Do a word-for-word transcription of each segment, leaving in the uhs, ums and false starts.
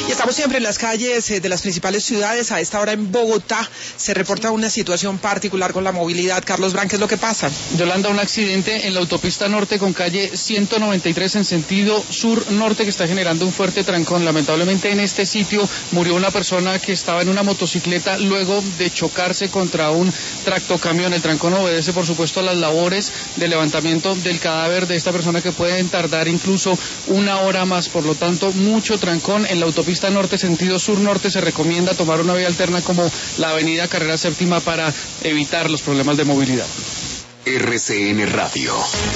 Y estamos siempre en las calles eh, de las principales ciudades. A esta hora en Bogotá se reporta una situación particular con la movilidad. Carlos Brán, ¿qué es lo que pasa? Yolanda, un accidente en la autopista norte con calle ciento noventa y tres en sentido sur-norte que está generando un fuerte trancón. Lamentablemente en este sitio murió una persona que estaba en una motocicleta luego de chocarse contra un tractocamión. El trancón obedece, por supuesto, a las labores de levantamiento del cadáver de esta persona que pueden tardar incluso una hora más. Por lo tanto, mucho trancón en la autopista norte, sentido sur-norte. Se recomienda tomar una vía alterna como la avenida Carrera Séptima para evitar los problemas de movilidad. R C N Radio.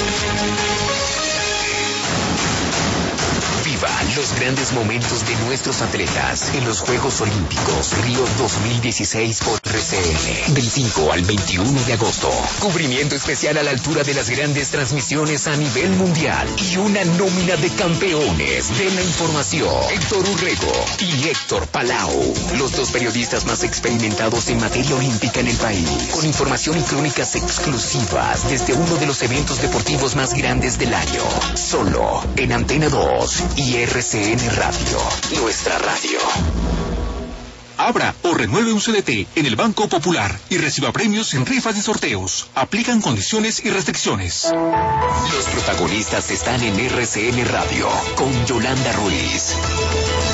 Viva los grandes momentos de nuestros atletas en los Juegos Olímpicos Río dos mil dieciséis por R C N. Del cinco al veintiuno de agosto. Cubrimiento especial a la altura de las grandes transmisiones a nivel mundial. Y una nómina de campeones de la información. Héctor Urrego y Héctor Palau. Los dos periodistas más experimentados en materia olímpica en el país. Con información y crónicas exclusivas desde uno de los eventos deportivos más grandes del año. Solo en Antena dos y R C N Radio, nuestra radio. Abra o renueve un C D T en el Banco Popular y reciba premios en rifas y sorteos. Aplican condiciones y restricciones. Los protagonistas están en R C N Radio con Yolanda Ruiz.